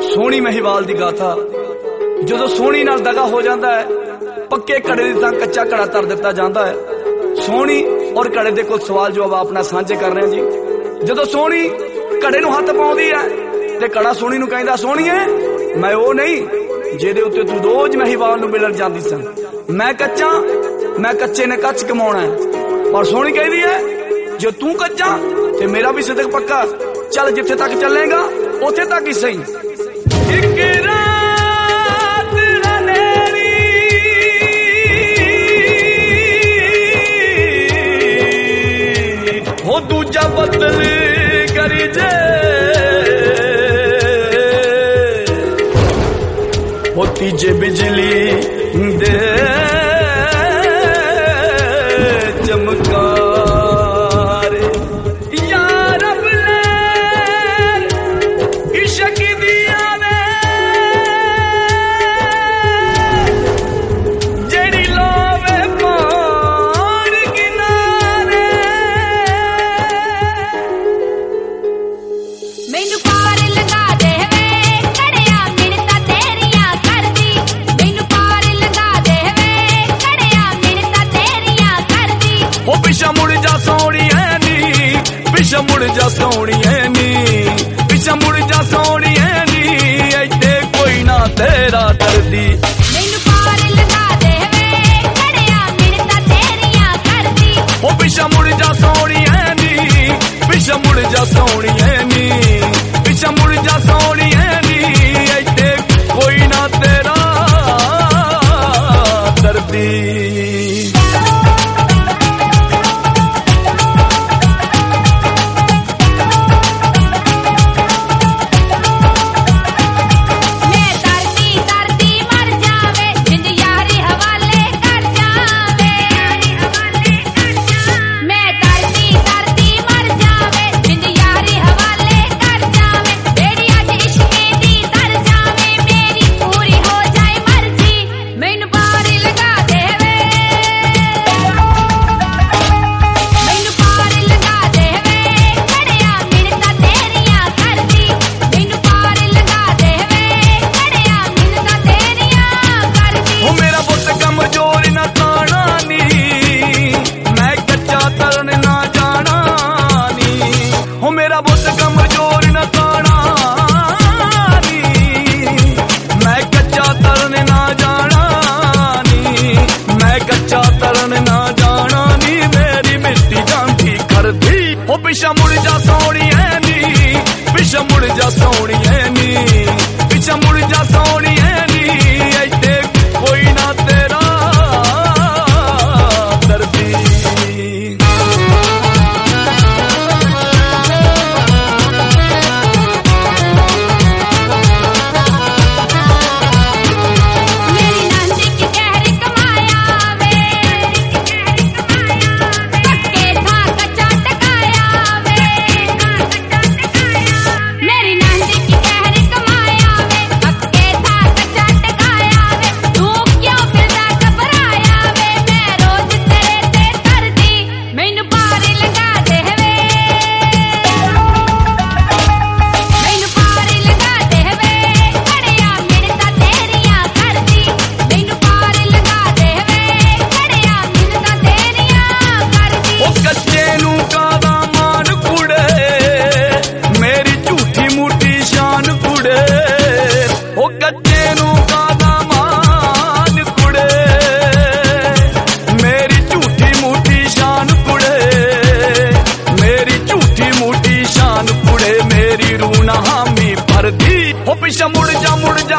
सोहनी महिवाल दी गाथा। जदों सोहनी नाल दगा हो जाता है, पक्के घड़े दी तां कच्चा घड़ा तर दिता जाता है। सोहनी और घड़े दे कोल सवाल जवाब अपना सांझे कर रहे हैं जी। जदों सोहनी घड़े नूं हत्थ पाउंदी है ते घड़ा सोहनी नूं कहंदा, सोहणीए मैं वो नहीं जिहदे उत्ते तू रोज महिवाल नूं मिलण जांदी सन। मैं कच्चा, मैं कच्चे ने कच्च कमाउणा है। पर सोहनी कहदी है, जो तू कच्चा ते मेरा भी सिदक पक्का, चल जिथे तक चलेगा उथे तक ही सही। एक रात हनेरी हो दूजा बदल करी जे, हो तीजे बिजली दे चमका। पिछा मुड़ जा सोहणीए नी, पिछा मुड़ जा सोहणीए नी, इत्थे कोई ना तेरा दर्दी। मैनू पार लगा दे वे खड़िया मिन्नतां तेरियां करदी। ओ पिछा मुड़ जा सोहणीए नी, पिछा मुड़ जा सोहणीए नी, पिछा मुड़ जा सोहणीए नी, इत्थे कोई ना तेरा दर्दी। पिछा मुड़ जा सोहणीए नी, पिछा मुड़ जा सोहणीए नी, पिछा मुड़ जा सोहणीए नी, इत्थे कोई ना तेरा दर्दी। पिछा मुड़ जा